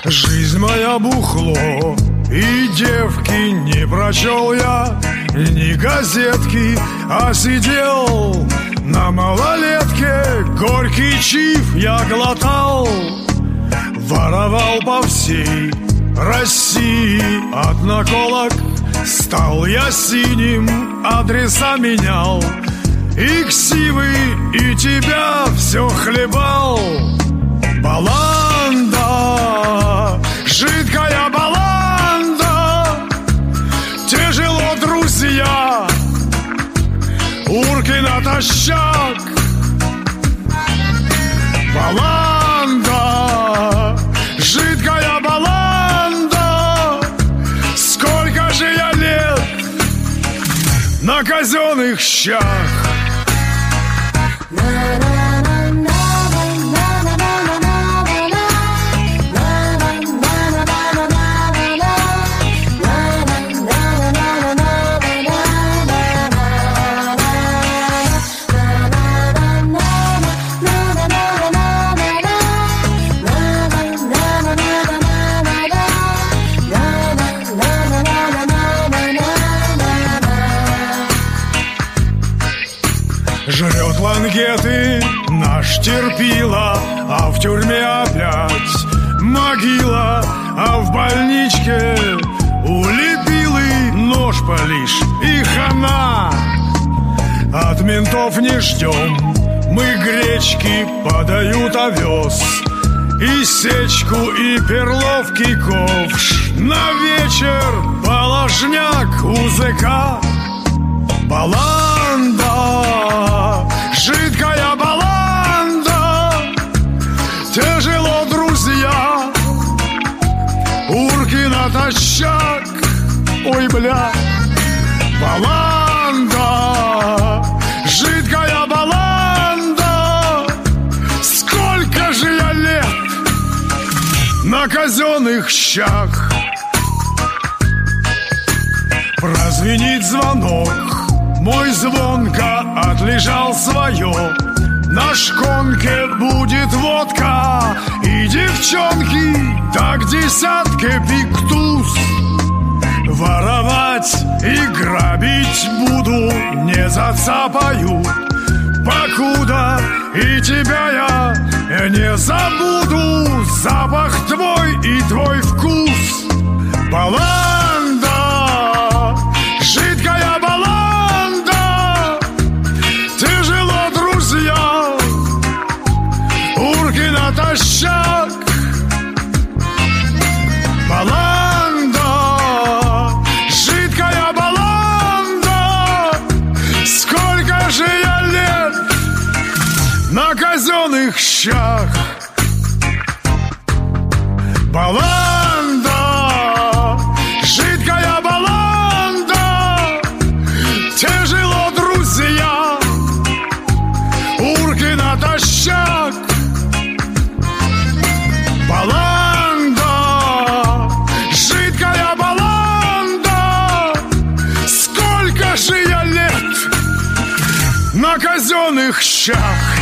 Жизнь моя бухло, и девки не прочел я ни газетки, а сидел на малолетке. Горький чиф я глотал, воровал по всей России от наколок. Стал я синим, адреса менял, и ксивы, и тебя все хлебал. Баланда, жидкая баланда, тяжело, друзья, урки натощак. Баланда, жидкая баланда, сколько же я лет на казенных щах. Жрет лангеты наш терпила, а в тюрьме опять могила, а в больничке улепилы нож полишь и хана. От ментов не ждем, мы гречки, подают овес, и сечку, и перловки ковш. На вечер положняк УЗК. Баланда, жидкая баланда, тяжело, друзья, урки натощак. Ой, бля. Баланда, жидкая баланда, сколько же я лет на казенных щах. Прозвенит звонок, мой звонко отлежал свое. На шконке будет водка и девчонки, так десятка пиктус. Воровать и грабить буду, не зацапаю, покуда и тебя я не забуду. Запах твой и твой вкус. Баланда, жидкая баланда, тяжело, друзья, урки натощак. Баланда, жидкая баланда, сколько же я лет на казенных щах. Баланда, жидкая баланда, тяжело, друзья, урки натощак. Баланда, жидкая баланда, сколько же я лет на казенных щах.